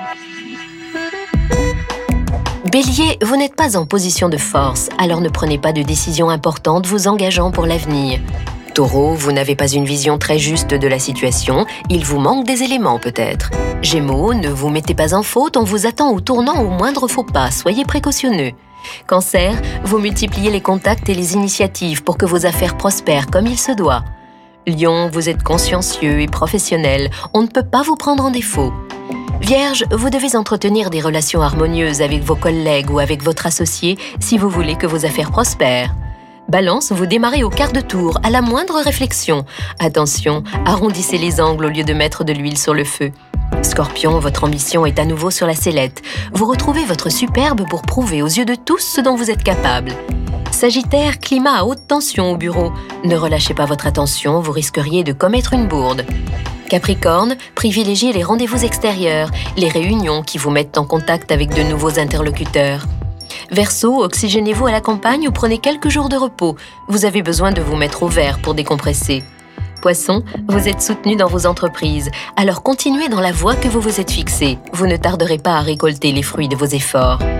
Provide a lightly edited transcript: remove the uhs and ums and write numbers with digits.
Bélier, vous n'êtes pas en position de force, alors ne prenez pas de décisions importantes vous engageant pour l'avenir. Taureau, vous n'avez pas une vision très juste de la situation, il vous manque des éléments peut-être. Gémeaux, ne vous mettez pas en faute, on vous attend au tournant au moindre faux pas, soyez précautionneux. Cancer, vous multipliez les contacts et les initiatives pour que vos affaires prospèrent comme il se doit. Lion, vous êtes consciencieux et professionnel, on ne peut pas vous prendre en défaut. Vierge, vous devez entretenir des relations harmonieuses avec vos collègues ou avec votre associé si vous voulez que vos affaires prospèrent. Balance, vous démarrez au quart de tour, à la moindre réflexion. Attention, arrondissez les angles au lieu de mettre de l'huile sur le feu. Scorpion, votre ambition est à nouveau sur la sellette. Vous retrouvez votre superbe pour prouver aux yeux de tous ce dont vous êtes capable. Sagittaire, climat à haute tension au bureau. Ne relâchez pas votre attention, vous risqueriez de commettre une bourde. Capricorne, privilégiez les rendez-vous extérieurs, les réunions qui vous mettent en contact avec de nouveaux interlocuteurs. Verseau, oxygénez-vous à la campagne ou prenez quelques jours de repos. Vous avez besoin de vous mettre au vert pour décompresser. Poisson, vous êtes soutenu dans vos entreprises, alors continuez dans la voie que vous vous êtes fixée. Vous ne tarderez pas à récolter les fruits de vos efforts.